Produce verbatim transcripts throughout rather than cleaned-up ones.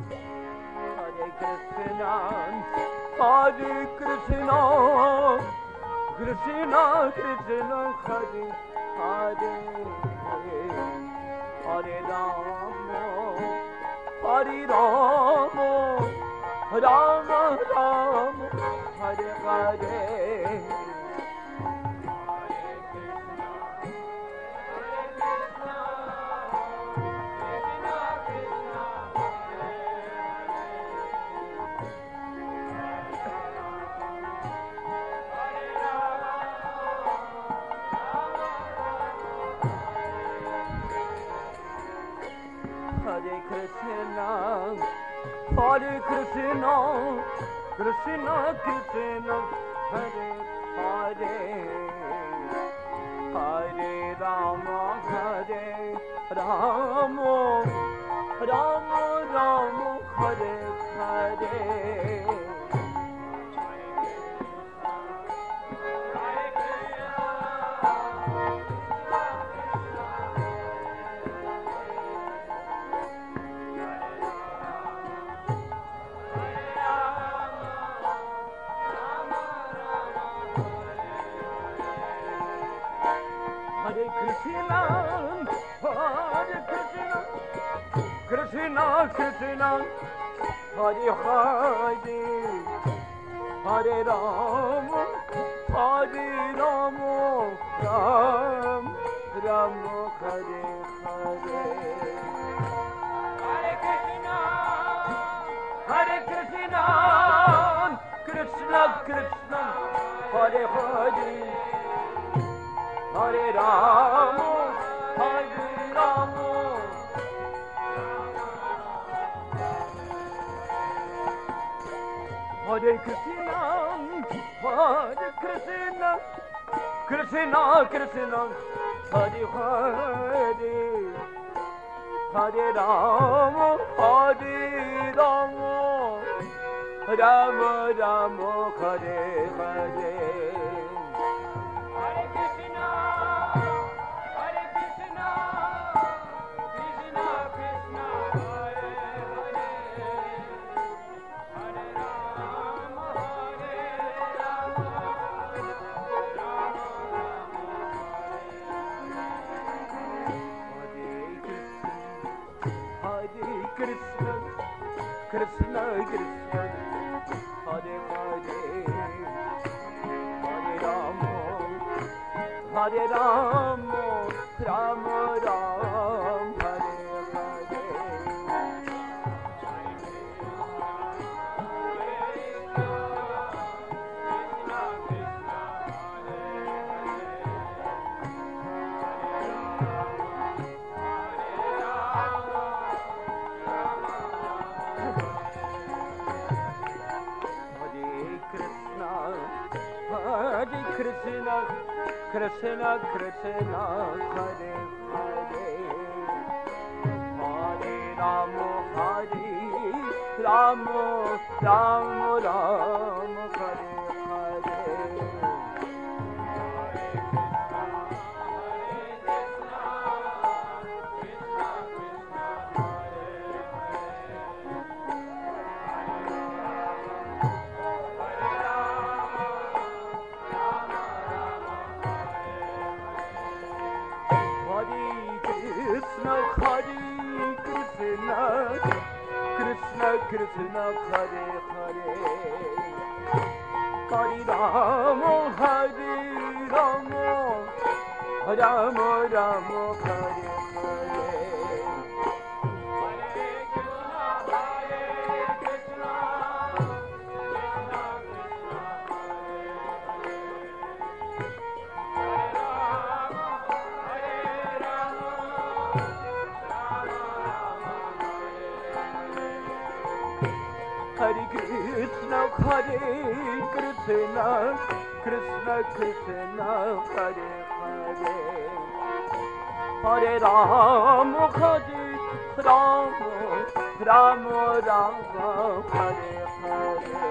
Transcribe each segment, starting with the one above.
Hare Krishna, Hare Krishna, Krishna Krishna, Hare Hare, Hare Rama, Hare Rama, Rama Rama, Hare Hare. Hare Krishna, Hare Krishna, Krishna Krishna, Hare Hare, Hare Rama, Hare Rama, Rama Rama, Hare Hare. Hare Krishna, Hare Krishna, Krishna Krishna, Hare Hare, Hare Rama, Hare Rama, Ram Rama, Hare Hare. Hare Krishna, Hare Krishna, Krishna Krishna, Hare Hare, Hare Rama, Hare Rama, Hare Krishna, Hare Krishna, Krishna Krishna, Hare Hare, Hare Rama, Hare Rama, Rama Rama, Hare Hare. Krishna, Krishna Krishna, Hare Hare, Hare Rama, Hare Rama, Rama Rama, Hare Hare. Krishna, Krishna Krishna, Hare Hare, Hare Rama, Hare Rama, Rama Rama, Hare Hare. Krishna, Krishna, Hare Hare, Hare Rama, Hare Rama, Rama Rama, Hare Hare. Hare Krishna, Hare Krishna, Krishna Krishna, Hare Hare, Hare Rama, Hare Rama, Rama Rama, Hare Hare.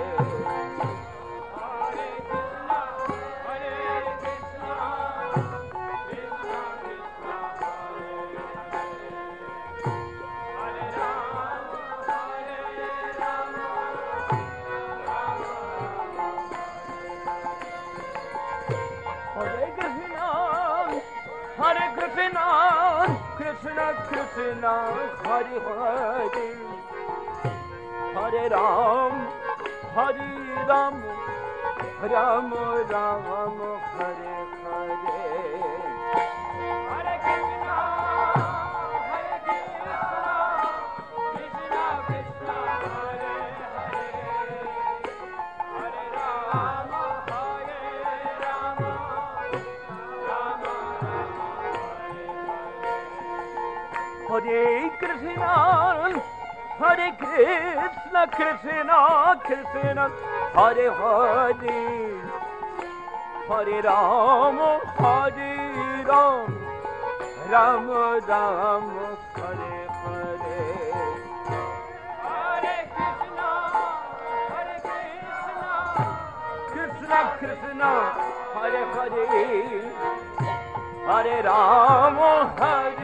Hare Krishna, Hare Hare, Hare Ram, Hare Ram, Ram Ram, Hare Hare. Hare Krishna, Hare Krishna, Krishna Krishna, Hare Hare, Hare Ram, Hare Ram, Ram Ram, Hare Krishna, Hare Krishna, Krishna Krishna, Hare Hare, Hare Ram, Hare Ram, Ram Ram, Hare Hare. Hare Krishna, Hare Krishna, Krishna Krishna, Hare Hare, Hare Ram, Hare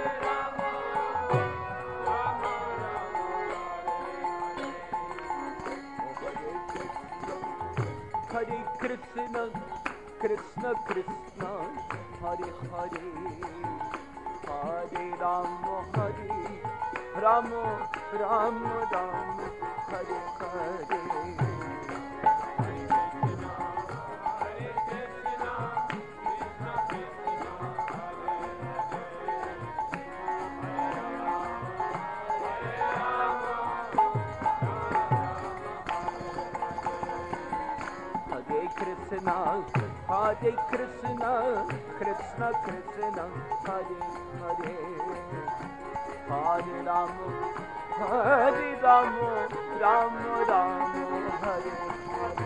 Hare Krishna, Krishna Krishna, Hare Hare, Hare Rama, Hare Rama, Rama Rama, Hare Hare. Krishna, Hare Krishna, Krishna Krishna, Hare Hare, Hare Rama, Hare Rama, Rama Rama, Hare Hare.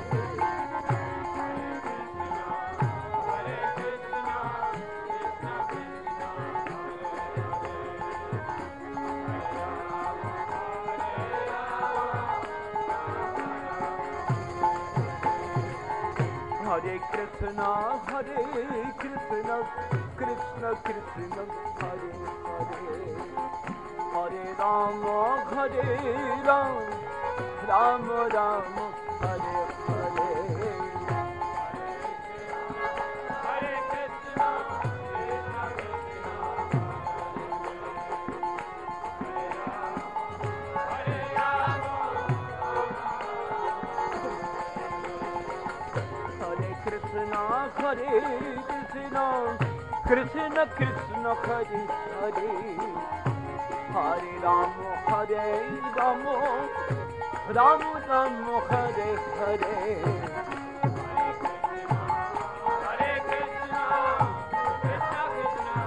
Hare Krishna, Hare Krishna, Krishna Krishna, Hare Hare, Hare Rama, Hare Rama, Rama Rama, Hare Hare. Hare Krishna, Hare Rama, Hare Krishna, Hare Krishna, Krishna Krishna, Hare Hare, Hare Rama, Hare Rama, Rama Rama, Hare Hare. Hare Krishna, Krishna Krishna,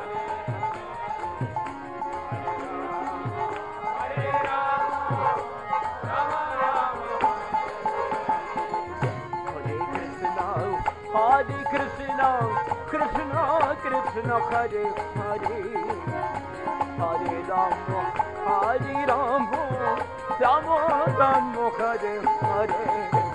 Hare Rama, Rama Rama, Hare Krishna, Hare Krishna, Krishna Krishna, Hare Hare, Hare Rama, Hare Rama, Rama Rama, Hare Hare.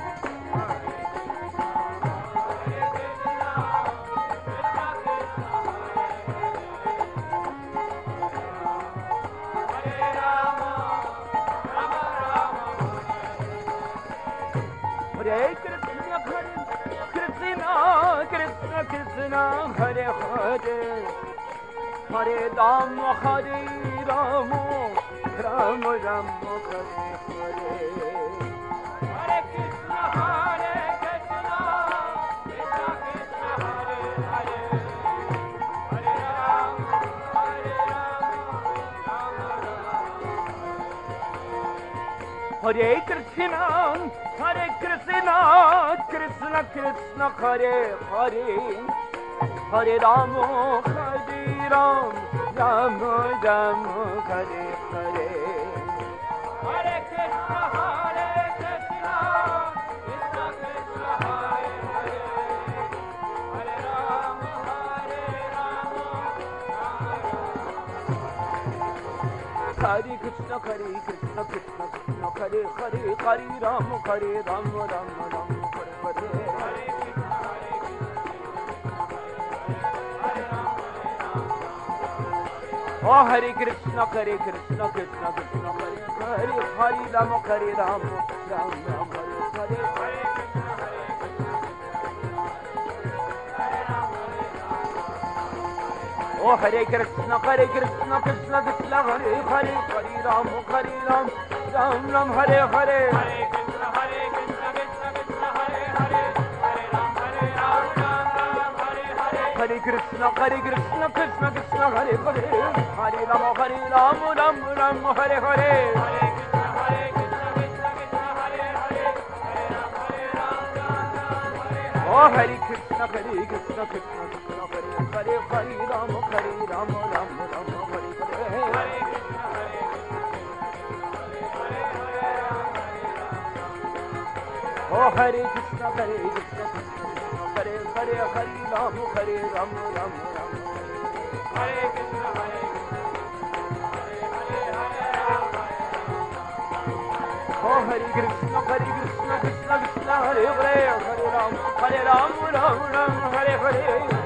Hare Krishna, Krishna Krishna, Krishna Hare Hare, Hare Rama, Hare Rama, Rama Rama, Hare Hare. Hare Krishna, Hare Krishna, Krishna Krishna, Hare Hare, Hare Rama, Hare Rama, Rama Rama. Hare Krishna, Hare Krishna, Krishna Krishna, Hare Hare, Hare Rama, Hare Rama, Rama Rama, Hare Hare. Hare Krishna, Hare Krishna, Krishna Krishna, Hare Hare, Hare Rama, Hare Rama, Rama Rama. Hare Krishna, Hare Krishna, Krishna Krishna, Hare Hare, Hare Rama, Hare Rama, Rama Rama, Hare Hare. Oh Hare Krishna, Hare Krishna, Krishna Krishna, Hare Hare, Hare Rama, Hare Rama, Rama Rama, Hare Hare. Oh Hare Krishna, Hare Krishna, Krishna Krishna, Hare Hare, Hare Ram, Hare Ram, Ram Ram, Hare Hare. Hare Krishna, Hare Krishna, Krishna Krishna, Hare Hare, Hare Ram, Hare Ram, Ram Ram, Hare Hare. Hare Krishna, Hare Krishna, Krishna Krishna, Hare Hare, Hare Ram, Hare Ram, Ram Ram, Hare Hare. Hare Krishna, Hare Krishna, Krishna Krishna, Hare Hare, Hare Ram, Hare Ram, Ram Ram, Hare Hare. Oh Hare Krishna, Hare Krishna, Krishna Krishna, Hare Hare, Hare Ram, Hare Ram, Ram Ram, Hare Hare. Hare Krishna, Hare Oh Hare Krishna, Hare Krishna, Krishna Krishna, Hare Hare, Hare Ram, Hare Ram, Ram Ram. Hare Krishna, Hare Oh Hare Krishna, Hare Krishna, Krishna Krishna, Hare Hare, Hare Ram, Hare Ram, Ram Ram, Hare Hare.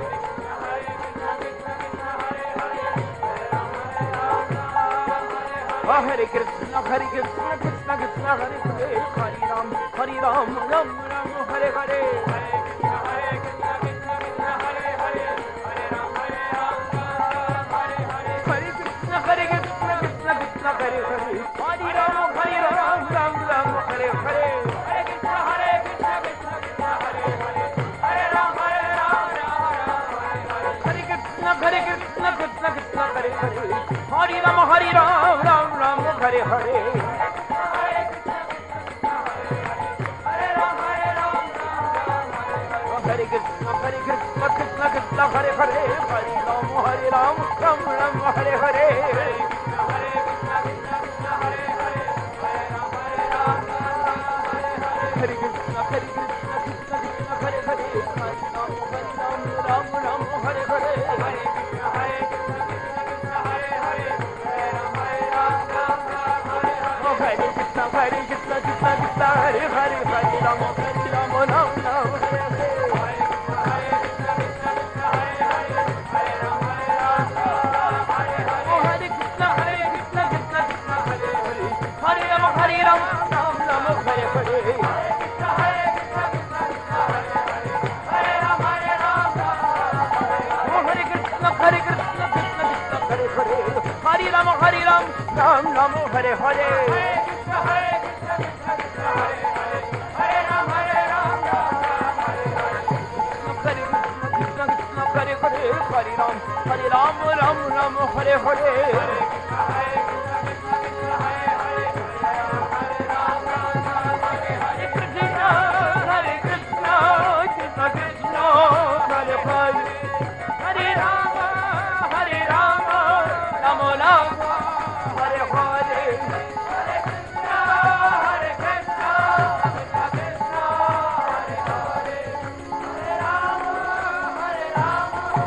Oh Hare Krishna, Hare Krishna, Krishna Krishna, Hare Hare, Hare Ram, Hare Ram, Ram Ram, Hare Hare. Hare Krishna, Hare Krishna, Krishna Krishna, Hare Hare, Hare Ram, Hare Ram, Ram, Hare Hare. Hare Krishna, Hare Krishna, Krishna Krishna, Hare Hare, Hare Ram, Hare Ram, Ram Ram, Hare Hare. Hare Krishna, Hare Krishna, Krishna Krishna, Hare Hare, Hare Ram, Hare Ram, Ram Ram, Hare Hare. Hare Krishna, Hare Krishna, Krishna Krishna, Hare Hare, Hare Ram, Hare Ram, Ram Ram, Hare Hare. Hare Krishna, Hare Krishna, Krishna Krishna, Hare Hare, Hare Ram, Hare Ram, Ram Ram, Hare Hare. Hare Krishna, Hare Krishna, Krishna Krishna, Hare Hare, Hare Ram, Hare Ram, Hare Krishna, Hare Krishna, Krishna Krishna, Hare Hare, Hare Ram, Hare Ram, Ram Ram, Hare Hare. Hare Krishna, Hare Krishna, Krishna Krishna, Hare Hare, Hare Ram, Hare Ram, Ram Ram, Hare Hare. Hare Krishna, Hare Krishna, Krishna Krishna, Hare Hare, Hare Ram, Hare Ram, Ram Ram, Hare Hare. Hare Ram, Hare Ram, Ram Ram, Hare Hare. Hare Krishna, Hare Krishna, Krishna Krishna, Hare Hare, Hare Ram, Hare Ram, Ram Ram, Hare Hare. Hare Krishna, Krishna Krishna, Hare Hare, Hare Ram, Hare Ram, Ram Ram, Hare Hare. Hare Krishna, Hare Krishna, Krishna Krishna, Hare Hare, Hare Ram, Hare Ram, Ram Ram, Hare Hare. Krishna, Hare Krishna, Krishna Krishna, Hare Hare, Hare Ram, Hare Ram, Ram Ram, Hare Hare. Hare Krishna, Hare Krishna, Krishna Krishna, Hare Hare, Hare Ram, Hare Ram,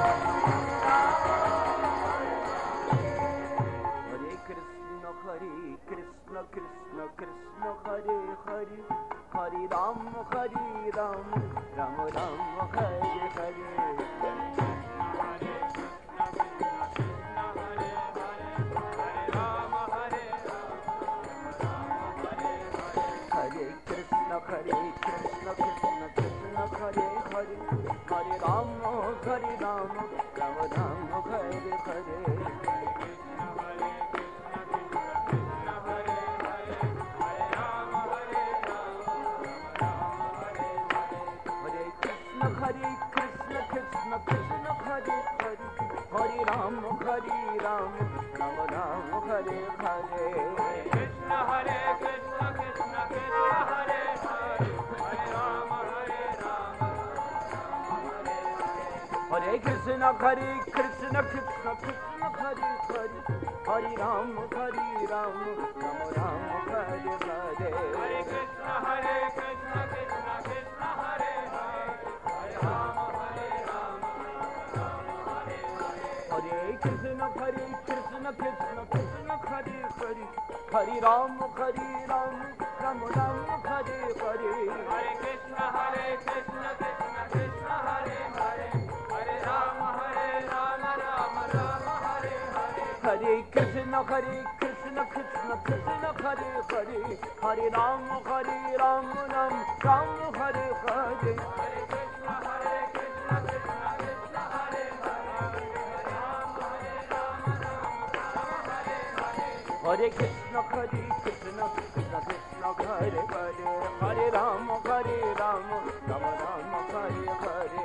Hare Krishna, Hare Krishna, Krishna Krishna, Hare Hare, Hare Ram, Hare Ram, Ram Ram, Hare Hare. Hare Krishna, Hare Krishna, Krishna Krishna, Hare Hare, Hare Ram, Hare Ram, Ram Ram, Hare Hare. Hare Krishna, Krishna Krishna, Hare Hare, Hare Ram, Hare Ram, Ram Ram, Hare Hare. Hare Krishna, Hare Krishna, Krishna Krishna, Hare Hare, Hare Ram, Hare Ram, Hare Krishna, Hare Krishna, Krishna Krishna, Hare Hare, Hare Ram, Hare Ram, Ram Ram, Hare Hare. Hare Krishna, Hare Krishna, Krishna Krishna, Hare Hare, Hare Ram, Hare Ram, Hare Krishna, Hare Krishna, Krishna Krishna, Hare Hare, Hare Ram, Hare Ram, Ram Ram, Hare Hare. Hare Krishna, Hare Krishna, Krishna Krishna, Hare Hare, Hare Ram, Hare Ram, Ram Ram, Hare Hare. Hare Krishna, Hare Krishna, Krishna Krishna, Hare Hare, Hare Ram, Hare Ram, Ram Ram, Hare Hare. Hare Krishna, Hare Krishna, Krishna Krishna, Hare Hare, Hare Ram, Hare Krishna, Hare Krishna, Krishna Krishna, Hare Hare, Hare Rama, Hare Rama, Rama Rama, Hare Hare.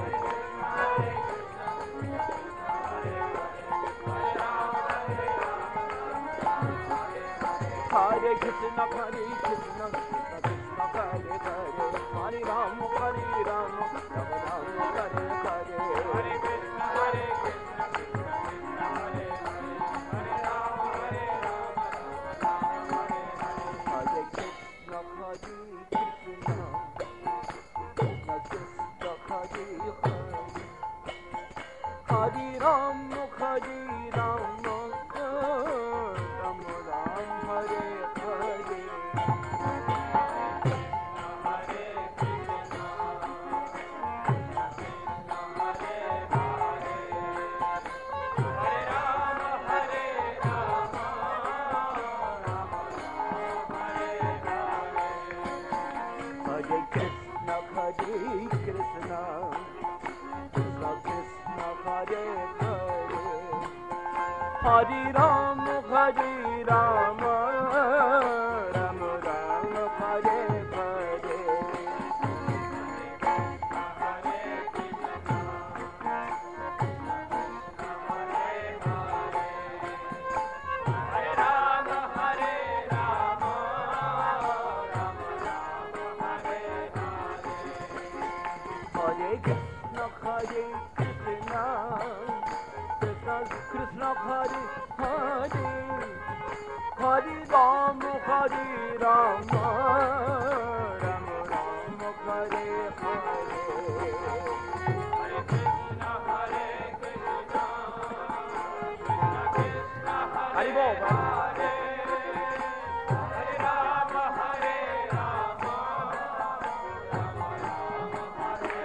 Hare Krishna, Hare Krishna, Krishna Krishna, Hare Hare, Hare Rama, Hare Rama, Rama Rama, Hare Hare. Hare Krishna, Hare Krishna, Krishna Krishna, Hare Rama, Hare Rama, Rama Rama, Hare Hare. Hare Rama, Hare Rama, Rama Rama, Hare Hare. Hare Rama, Hare Rama, Rama Rama, Hare Hare. Hare Krishna, Hare Krishna, Krishna Hare Hare, Hare Rama, Hare Rama, Rama Rama, Hare Hare. Hare Krishna, Hare Krishna, Krishna Krishna, Hare Hare, Hare Rama, Hare Rama, Rama Rama, Hare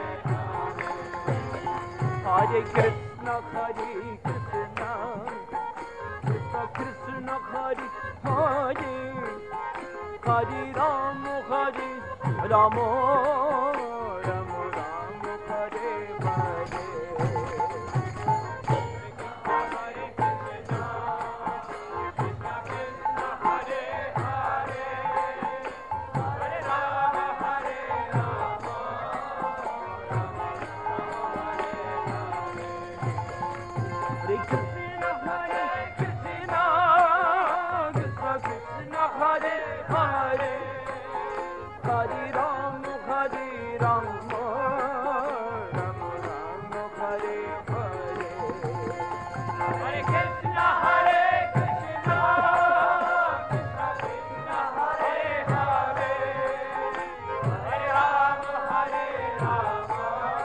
Hare. Hare Krishna, Hare Krishna, Krishna Krishna, Hare Hare, Hare Rama, Hare Rama, Rama Rama, Hare Hare. Hare Krishna, Krishna Krishna, Hare Hare, Hare Rama, Hare Rama, Rama Rama, Hare Hare. Hare Krishna, Hare Krishna, Krishna Krishna, Hare Hare, Hare Rama, Hare Rama, Rama Rama, Hare Hare. Hare Krishna, Hare Krishna, Krishna Krishna, Hare Hare, Hare Rama, Hare Rama,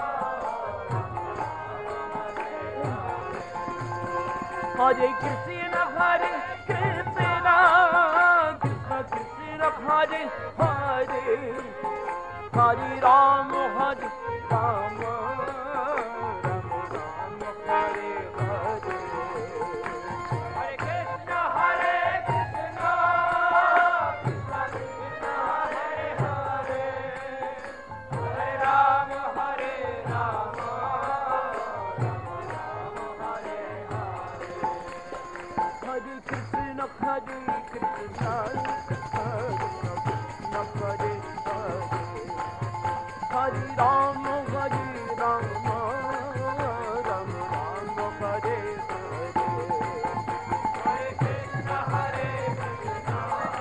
Hare Krishna, Hare Krishna, Krishna Krishna, Hare Hare, Hare Rama, Hare Rama, Rama Rama, Hare Hare. Hare Krishna, Hare Krishna, Krishna Krishna, Hare Hare, Hare Rama, Hare Rama, Rama Rama, Hare Hare. Hare Krishna, Hare Krishna, Krishna Krishna, Hare Hare, Hare Rama, Hare Rama, Rama Rama, Hare Hare. Hare Krishna, Hare Krishna,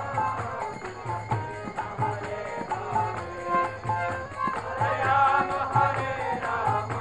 Hare Hare, Hare Rama, Hare Rama,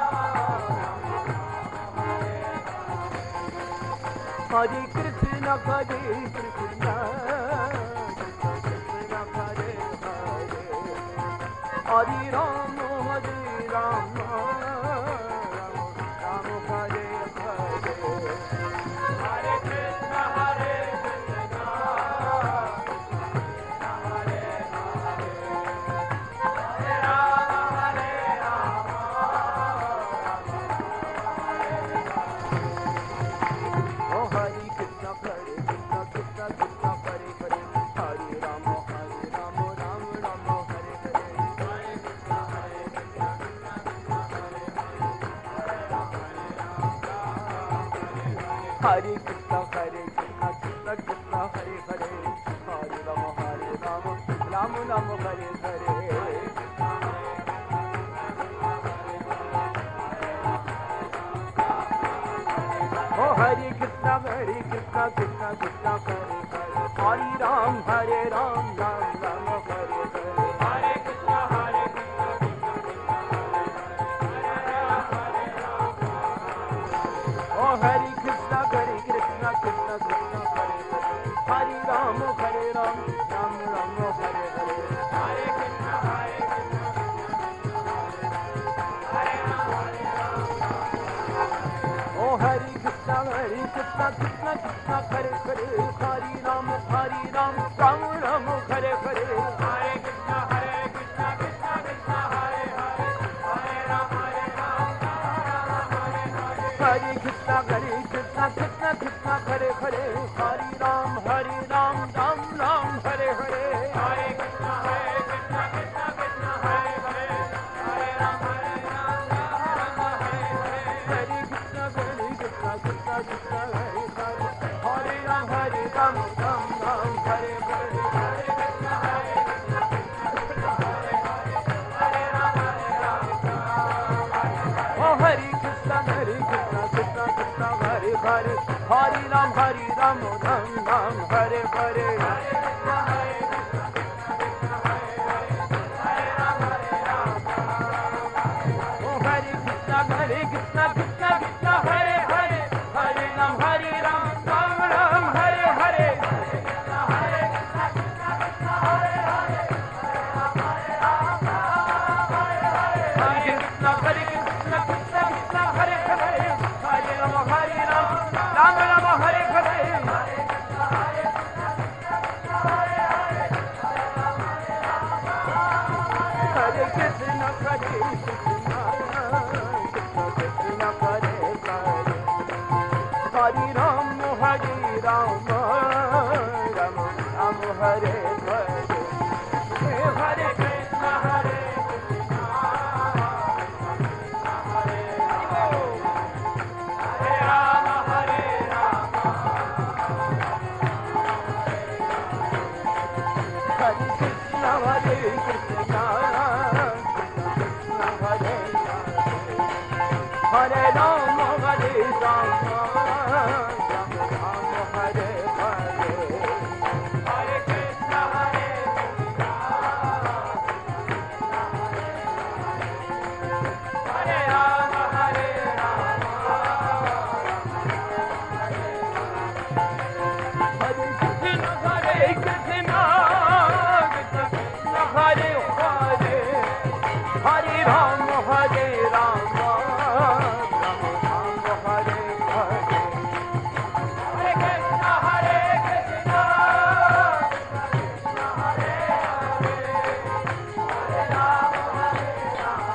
Hare Krishna, Hare Krishna, Krishna Krishna, Hare Hare, Hare Rama, Hare Rama, Rama Rama, Hare Hare. Hare Krishna, Hare Krishna, Krishna Hare Hare, Hare Rama, Hare Rama, Rama Rama, Hare Hare. Oh Hare Krishna, Hare Krishna, Krishna Krishna, Hare Hare, Hare Rama, Hare Rama, Rama Rama, Hare Hare. Hare Krishna, Hare Krishna, Krishna Krishna, Hare Hare, Hare Rama, Hare Rama, Rama Rama, Hare Hare. Hare Krishna, Hare Krishna, Krishna Krishna, Krishna Hare Hare Hare Rama Hare Rama Rama Rama Hare Hare Oh Hare Krishna Hare Krishna Krishna Krishna Hare Hare Hare Ram Hare Ram Ram Ram Hare Hare Hare Krishna Hare Krishna Oh Hare Krishna Hare Krishna Krishna Krishna Hare Hare Hare Ram Hare Ram Ram Ram Hare Hare Hare Krishna Hare Krishna Hare Ram Hare Ram Oh Hare Krishna Hare Krishna Krishna Krishna Hare Hare Hare Ram Hare Ram Ram Ram Hare Hare Hare Krishna Hare Krishna Krishna Krishna Hare Hare Hare Ram Hare Ram Hare Krishna Hare Krishna Krishna Krishna Hare Hare Hare Ram Hare Ram Ram Ram Hare Hare Hare Krishna Hare Krishna Krishna Krishna Hare Hare Hare Ram Hare Ram Ram Hare Hare Hare Krishna Hare Krishna Krishna Krishna Hare Hare Hare Ram Hare Ram Ram Ram Hare Hare Hare Krishna Hare Krishna Krishna Hare Hare Hare Ram Hare Ram Oh Hare Krishna Hare Krishna Krishna Krishna Hare Hare Hare Ram Hare Ram Ram Ram Hare Hare Hare Krishna Hare Krishna Krishna Krishna Hare Hare Hare Ram Hare Ram Oh Hare Krishna Hare Krishna Krishna Krishna Hare Hare Hare Ram Hare Ram Ram Ram Hare Hare Hare Krishna Hare Krishna Krishna Krishna Hare Hare Hare Ram Hare Ram Hare Krishna Hare Krishna Krishna Krishna Hare Hare Hare Ram Hare Ram Ram Ram Hare Hare Hare Krishna Hare Krishna Krishna Krishna Hare Hare Hare Ram Hare Ram Hare Krishna Hare Krishna Krishna Hare Hare Hare Ram Hare Ram Ram Ram Hare Hare Hare Krishna Hare Krishna Hare Hare Ram Hare Ram Hare Krishna Hare Krishna Krishna Hare Hare Ram Hare Ram Ram Ram Hare Hare Hare Krishna Hare Krishna Hare Ram Hare Ram Hare Krishna Hare Krishna Krishna Krishna Hare Hare Hare Ram Hare Ram Ram Ram Hare Hare Hare Krishna Hare Krishna Krishna Krishna Hare Hare Hare Ram Hare Ram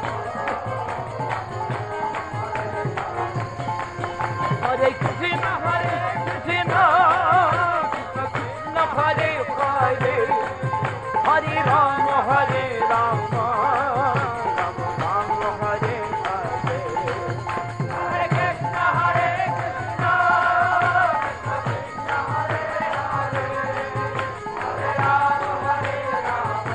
Hare Krishna Hare Krishna Krishna Krishna Hare Hare Hare Ram Hare Ram Ram Ram Hare Hare Hare Krishna Hare Krishna Krishna Krishna Hare Hare Hare Ram Hare Ram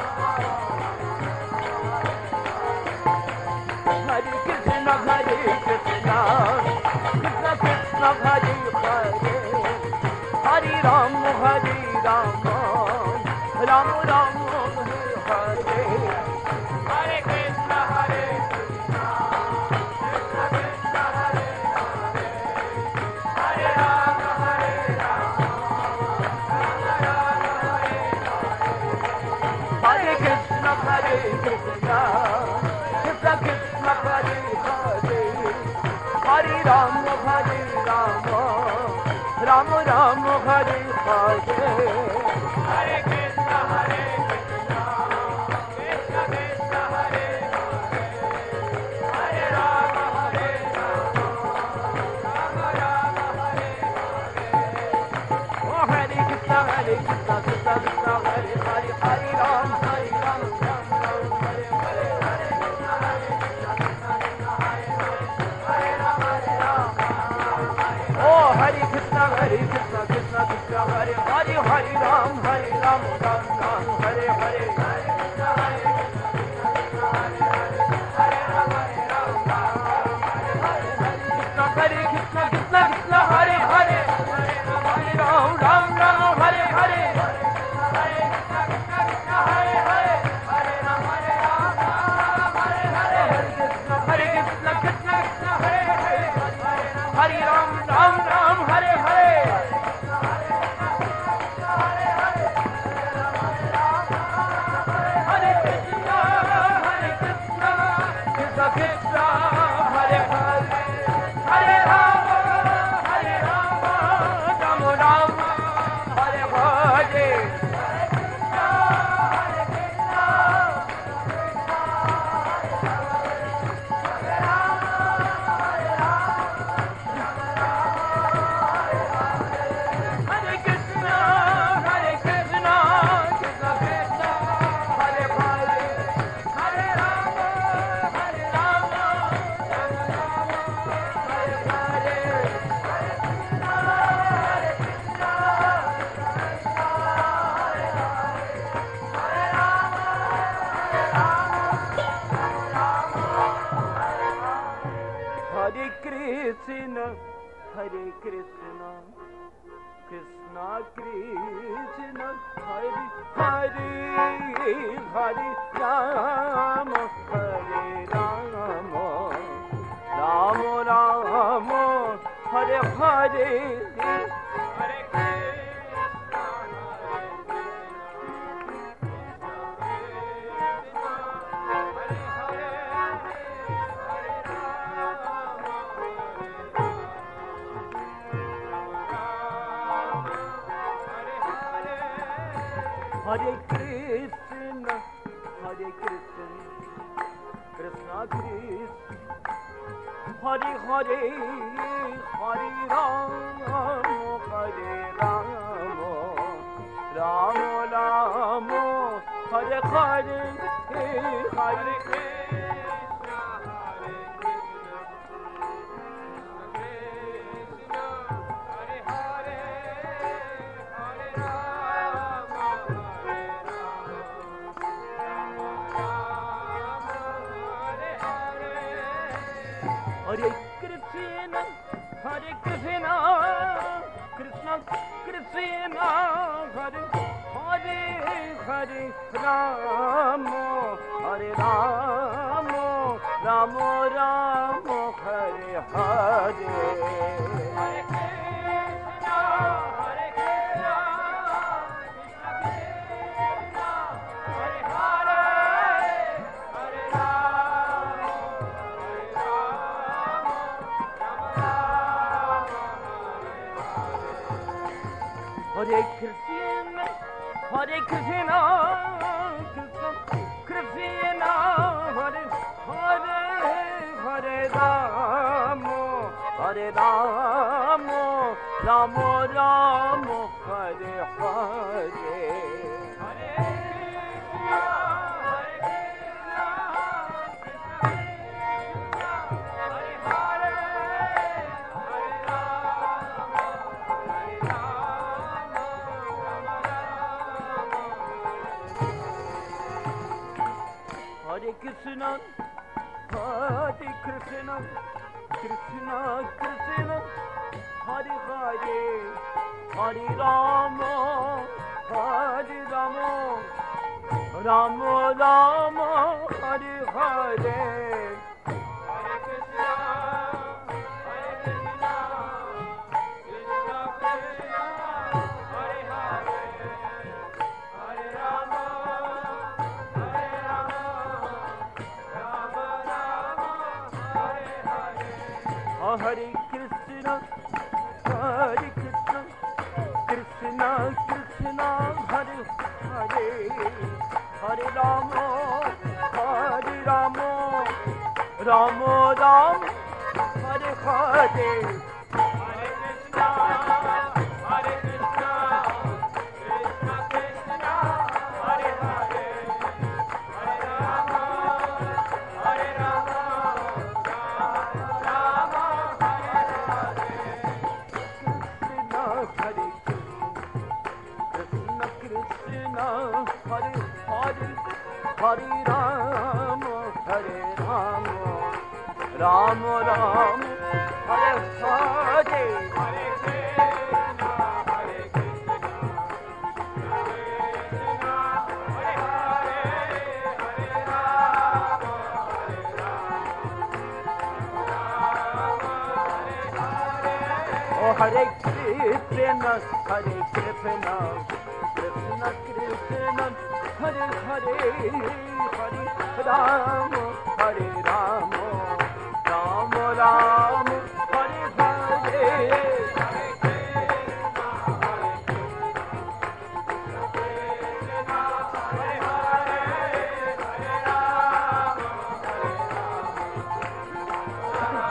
Hare Krishna Hare Krishna Krishna Krishna Hare Hare Hare Ram Hare Ram Ram Ram Hare Hare Hare Krishna Hare Krishna Krishna Krishna Hare Hare Hare Ram Hare Ram Ram Ram Hare Hare Hare Krishna Hare Krishna Krishna Krishna Hare Hare Hare Ram Hare Ram Ram Ram Hare Hare Hare Krishna Hare Krishna Krishna Krishna Hare Hare Hare Ram Hare Ram Ram Ram Hare Hare Oh Hare Krishna Hare Krishna Krishna Krishna Hare Hare Hare Ram Hare Ram Ram Ram Hare Hare Hare Krishna Hare Krishna Krishna Krishna Hare Hare Hare Ram Hare Ram Oh Hare Krishna Hare Krishna Krishna Krishna Hare Hare Hare Ram Hare Ram Ram Ram Hare Hare Hare Krishna Krishna Krishna Hare Hare Hare Ram Ram Ram Hare Hare Hare Krishna Krishna Krishna Hare Hare Hare Ram Ram Ram Hare Hare Hare Krishna Hare Krishna Krishna Krishna Hare Hare Hare Rama Hare Rama Rama Rama Hare Hare Hare Krishna, Hare Krishna, Krishna Krishna, Hare Hare, Hare Rama, Hare Rama, Rama Rama, Hare Hare, Hare Krishna, Hare Krishna, Krishna Hare Hare, Hare Rama, Hare Rama, Hare Krishna, Hare Krishna. Krishna Krishna Hare Hare Hare Rama Hare Rama Rama Rama Hare Hare Hare Hare Krishna, Hare Krishna, Krishna Krishna, Hare Hare, Hare Rama, Hare Rama, Rama Rama, Hare Hare, Hare Krishna, Hare Krishna, Krishna Hare Hare, Hare Rama. Hare Krishna, Hare Krishna, Krishna Krishna, Hare Hare, Hare Rama, Hare Rama, Rama Rama, Hare Hare. Hare Krishna, Hare Krishna, Krishna Krishna, Hare Hare, Hare Rama, Hare Krishna, Hare Krishna, Krishna Krishna, Hare Hare, Hare Rama, Hare Rama, Rama Rama, Hare Hare. Hare Krishna, Hare Krishna, Krishna Krishna, Hare Hare, Hare Rama, Hare Rama, Rama Rama, Hare Krishna, Hare Krishna, Krishna Krishna, Hare Hare, Hare Rama, Hare Rama, Rama Rama, Hare Hare. Hare Krishna, Hare Krishna, Krishna Krishna, Hare Hare, Hare Rama, Hare Rama, Rama Rama, Hare Hare. Hare Krishna, Hare Krishna, Krishna Krishna, Hare Hare, Hare Rama, Hare Rama, Rama Rama, Hare Hare. Hare Krishna, Hare Krishna, Krishna Krishna, Hare Hare, Hare Rama, Hare Rama, Rama Rama, Hare Hare. Krishna, Hare Krishna, Krishna, Hare Hare, Hare Rama, Hare Rama, Rama Rama, Hare Hare, Hare Krishna, Hare Krishna, Hare Hare, Hare Rama, Hare Rama, oh Hare Krishna, Hare Krishna, Krishna Krishna, Hare Hare, Hare Rama, Hare Rama, Rama Rama, Hare Hare, Hare Krishna, Hare Krishna, Krishna Hare Hare, Hare Rama, Hare Rama,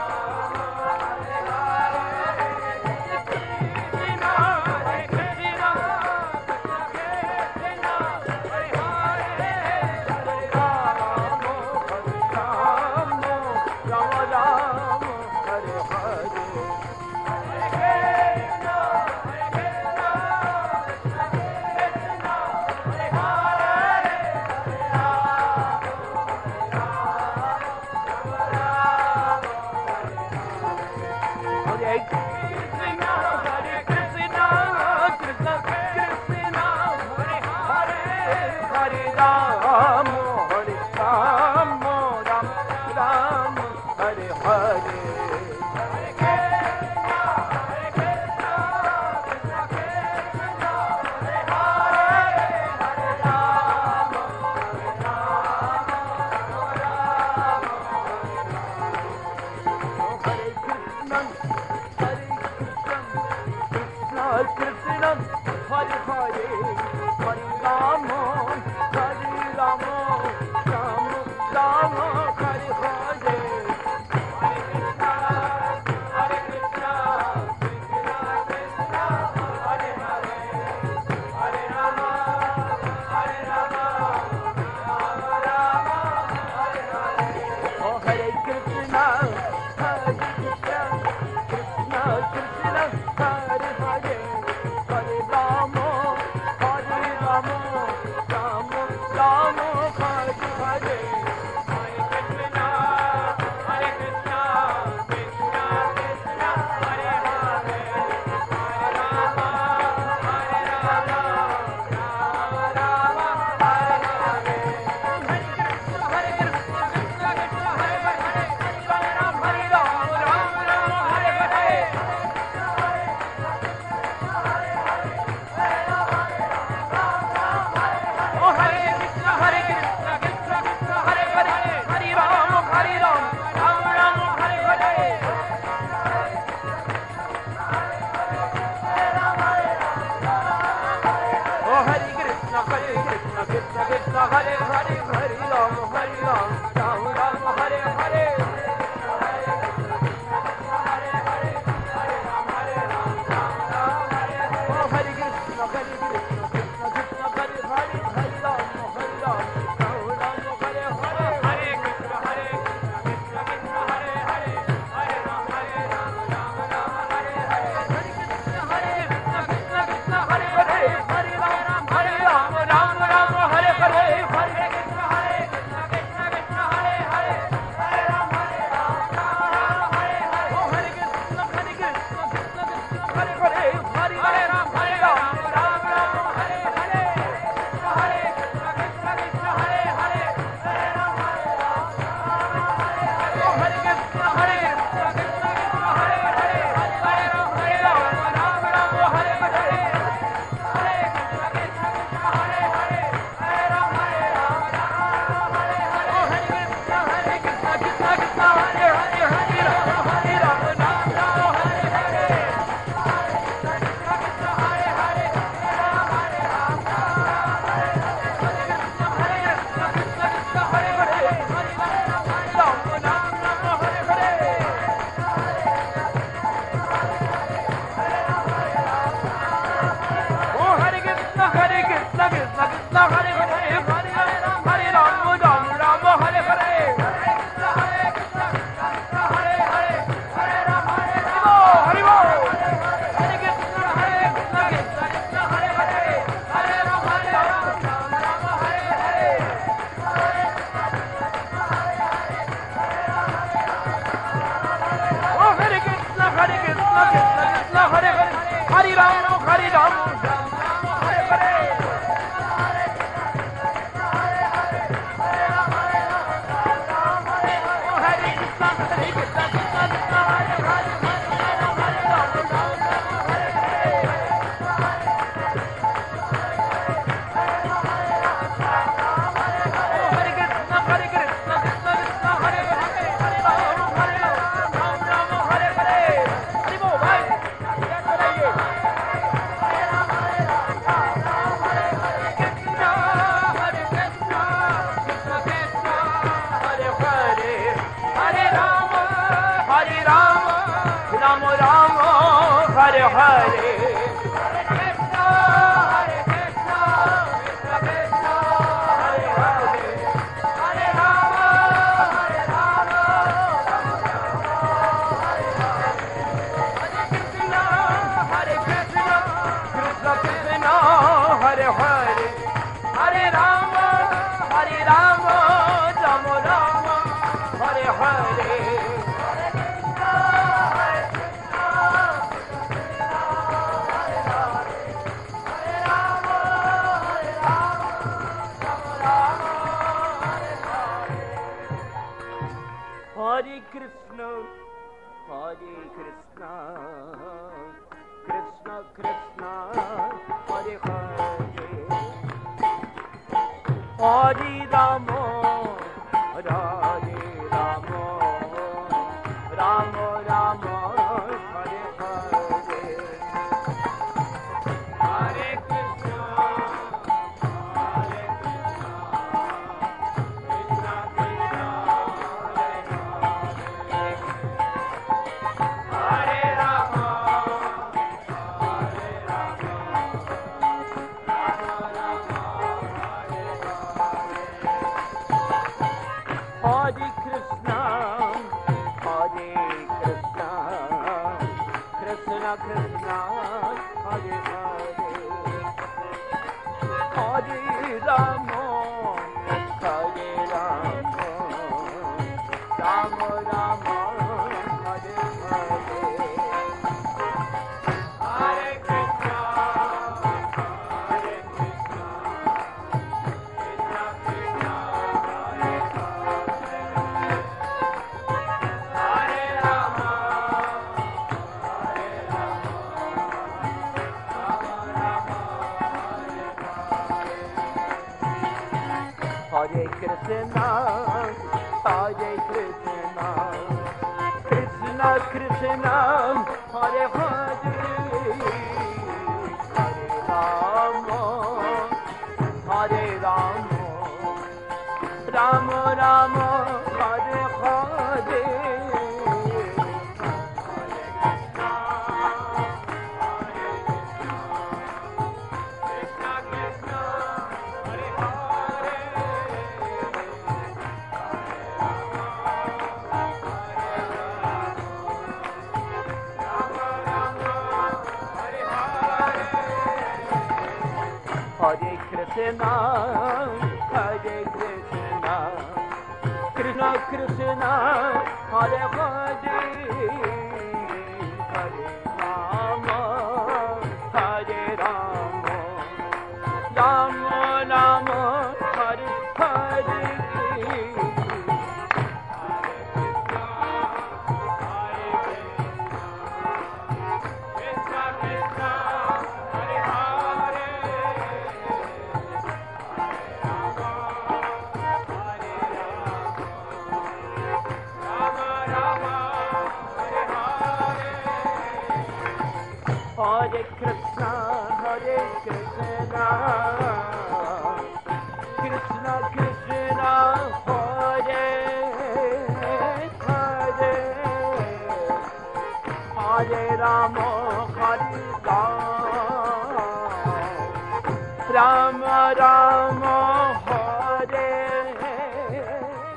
Rama, Ram, Ram Ram Hare Hare. Hare Hare, Hare Krishna, Hare Krishna, Krishna Krishna, Hare Hare, Hare Rama, Hare Rama, Hare Krishna, Krishna Krishna, Hare Hare, Hare Rama, Hare Rama, Rama Rama, Hare Hare. Hare Krishna, Hare Krishna, Krishna Krishna, Hare Hare, Hare Rama, Hare Rama, Rama Rama, Hare Hare, Hare Krishna, Hare Krishna, Krishna Krishna, Hare Rama, Hare Rama, Rama Rama, Hare Hare, Hare Krishna, Hare Krishna, Krishna Krishna, Hare Hare, Hare Rama, Hare Rama, Rama Rama, Hare Hare, Hare Krishna, Hare Krishna, Krishna Krishna, Hare Hare, Hare Rama, Hare Rama, Rama Rama, Hare Krishna, Hare Krishna, Krishna Krishna, Hare Hare, Hare Rama, Hare Rama, Rama Rama, Hare Hare, Krishna Krishna, Hare Hare, Rama Rama, Hare Hare, Hare Krishna, Hare Krishna, Krishna Krishna, Hare Hare, Hare Rama, Hare Rama, Rama Rama, Hare Hare, Krishna Krishna, Hare Hare, Rama Rama, Hare Hare, Hare Krishna, Hare Krishna, Krishna Krishna, Hare Hare, Hare Rama, Hare Rama, Rama Rama, Hare Hare.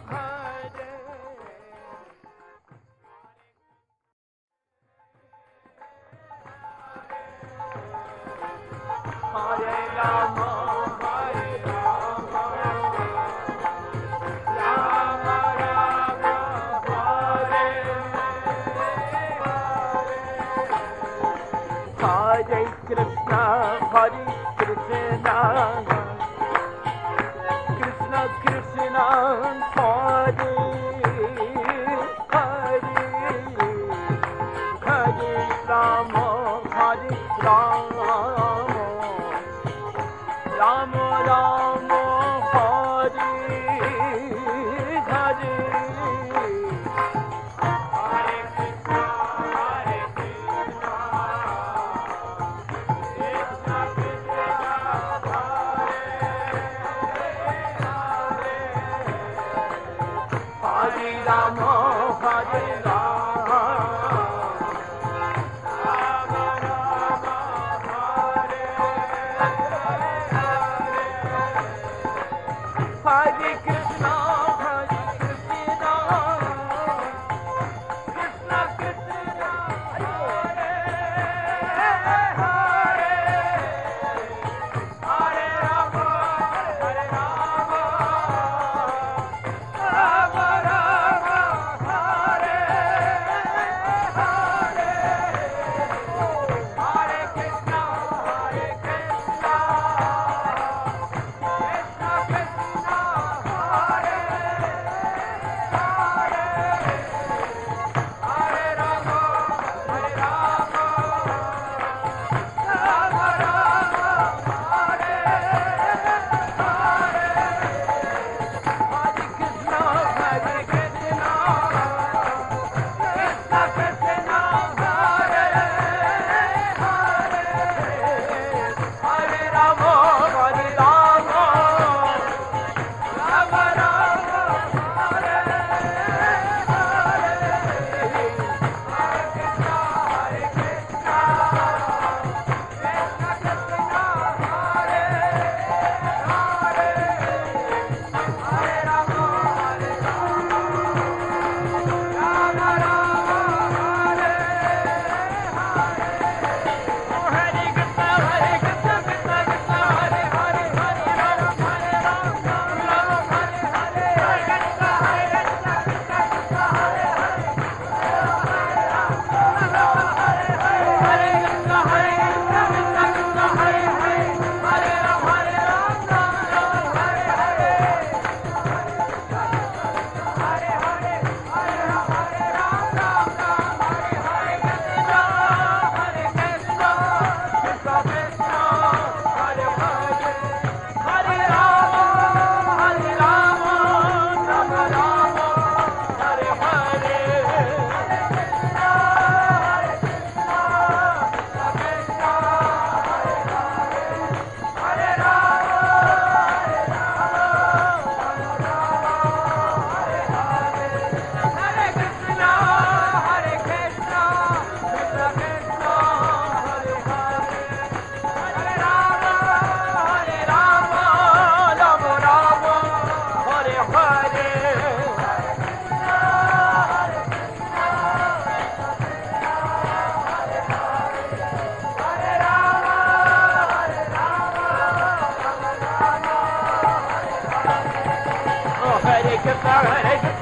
Hare Rama, Hare Rama, Rama Rama, Hare Hare, Hare Krishna. Krishna, Hare Krishna, Krishna Krishna, Hare Hare, Hare Rama, Hare Rama, Rama Rama, Hare Hare. Rama, Hare Rama, Rama Rama, Hare Hare Krishna, Hare Krishna, Krishna Krishna, Hare Hare, Hare Rama, Hare Rama, Rama Rama, Hare Hare, Hare Krishna, Hare Krishna, Krishna Krishna, Hare Hare, Hare Rama, Hare Rama, Rama Rama, Hare Hare, Hare Krishna, Hare Krishna, Krishna Krishna, Hare Hare, Hare Rama, Hare Rama, Rama Rama, Hare Krishna, Hare Krishna.